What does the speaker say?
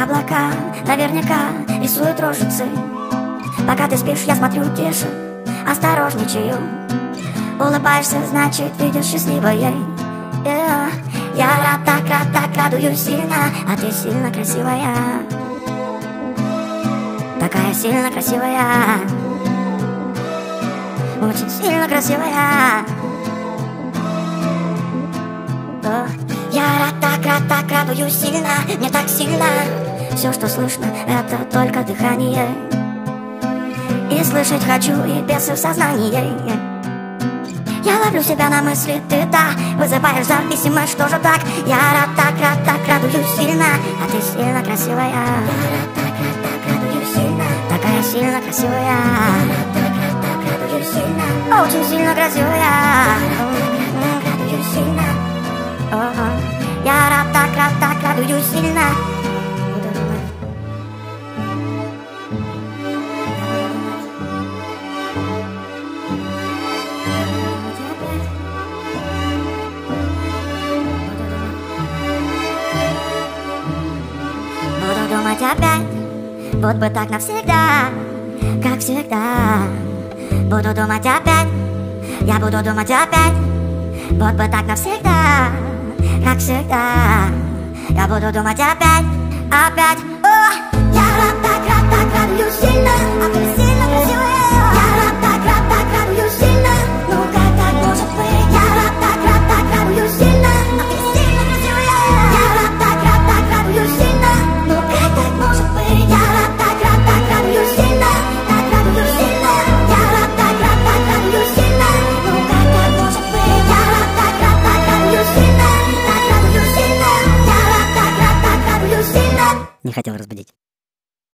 облака наверняка рисуют рожицы. Пока ты спишь, я смотрю тише, осторожничаю. Улыбаешься, значит, видишь счастливое. Я рад, так радуюсь сильно, а ты сильно красивая. Такая сильно красивая. Очень сильно красивая. Я рад, так радуюсь сильно. Мне так сильно. Все, что слышно, это только дыхание. И слышать хочу, и без в сознании. Я ловлю себя на мысли, ты та вызываешь зависимость, что же так? Я рад, так радуюсь сильно, а ты сильно красивая. Я рад, так радуюсь сильно. Такая сильно красивая. Я рад, так радуюсь сильно. Очень сильно красивая. Я рад, радуюсь сильно. Я рад, так радуюсь сильно. Буду думать опять, вот бы так навсегда, как всегда. Буду думать опять, я буду думать опять, вот бы так навсегда, как всегда. Я буду думать опять. Я рад, так радуюсь сильно, а ты сильно красивая. Я рад, так радуюсь сильно. Ну как так может быть? Я рад, так радуюсь сильно, а ты сильно красивая. Я рад, так радуюсь сильно. Ну как так может быть? Я рад, так радуюсь сильно. Так радуюсь сильно. Я рад, так радуюсь сильно. Ну как так может быть? Я рад, так радуюсь сильно. Так радуюсь сильно. Я рад, так радуюсь сильно. Не хотел разбудить.